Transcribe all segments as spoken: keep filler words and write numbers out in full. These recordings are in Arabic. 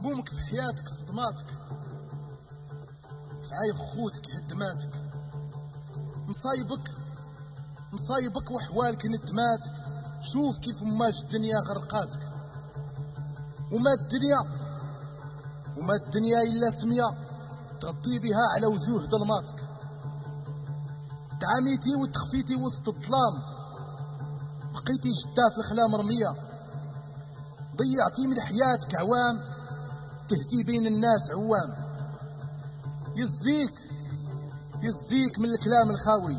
همومك في حياتك صدماتك، في عايق خوتك هدماتك، مصايبك مصايبك وحوالك ندماتك. شوف كيف ماش الدنيا غرقاتك، وما الدنيا وما الدنيا إلا سمية تغطي بها على وجوه ظلماتك. تعاميتي وتخفيتي وسط الظلام، بقيتي جدا في الخلا رمية. ضيعتي من حياتك عوام، تهتي بين الناس عوام. يزيك يزيك من الكلام الخاوي.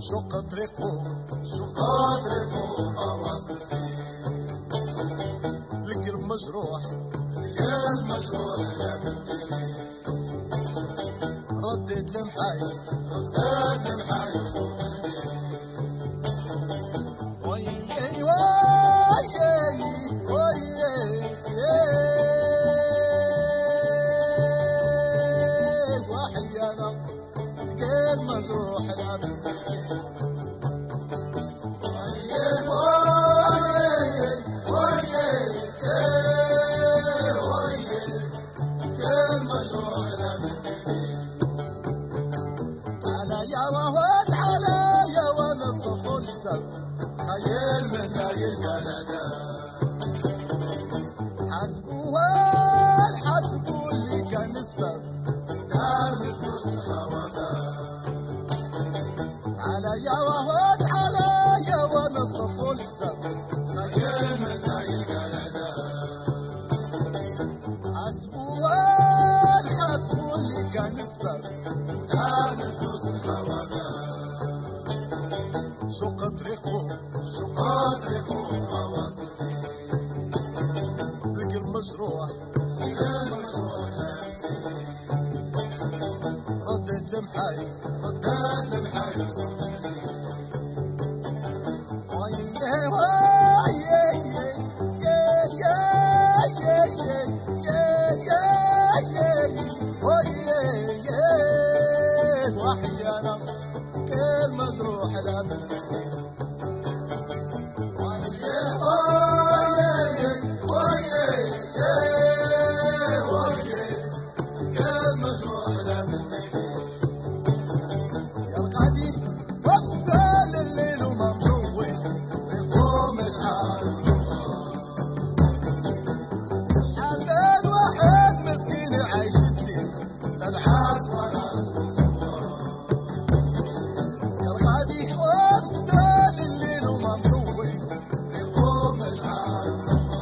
شق طريقه شق طريقه أواصل فيه. القلب مجروح القلب مجروح يا بنتي ردد المحايل ردد المحايل بصوت كبير. وياي وياي وياي وحيانا القلب مجروح يا بنتي وياي وياي وياي وياي القلب مجروح يا بنتي. عليا وهو عليا وانا الصفو لسان خيل منا يلقى الأداء. حسبوا حسبوا اللي كان سبب دار بفلوس الخوابات. عليا وهو عليا وانا الصفو لسان خيل منا يلقى الأداء. حسبوا حسبوا اللي كان سبب دار بفلوس الخوابات. شق طريقه شق طريقه أواصل فيه. القلب مجروح القلب مجروح يا بنتي ردد المحايل ردد المحايل بصوت كبير. وياي وياي يا يا يا يا يا يا وياي وحيانا كل مجروح لا بنتي وياي وياي وياي وياي القلب مجروح يا بنتي. يا الغادي وفستان الليل وممنوع يقوم شحال شحال من واحد مسكين عايش الليل العاس وناس وصوار. يا الغادي وفستان الليل وممنوع يقوم شحال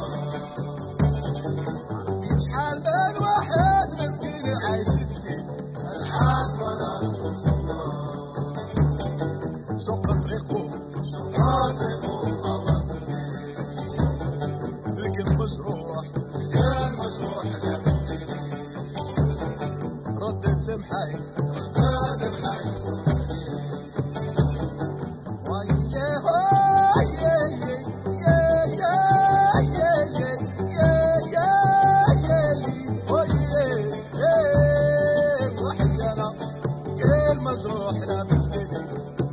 شحال من واحد مسكين عايش الليل العاس وناس وصوار. شق طريقه شق طريقه أواصل فيه. القلب مجروح القلب مجروح يا بنتي ردد المحايل ردد المحايل بصوت كبير. وياي وياي يا يا يا يا يا يا وياي وحيانا قلب مجروح لا بالدنيا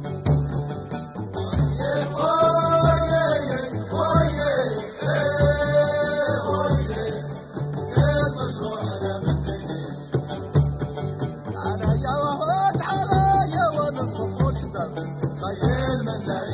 وياي وياي وياي وياي القلب مجروح يا بنتي. عليا وهوت عليا وانا الصفو لسان خيل من لا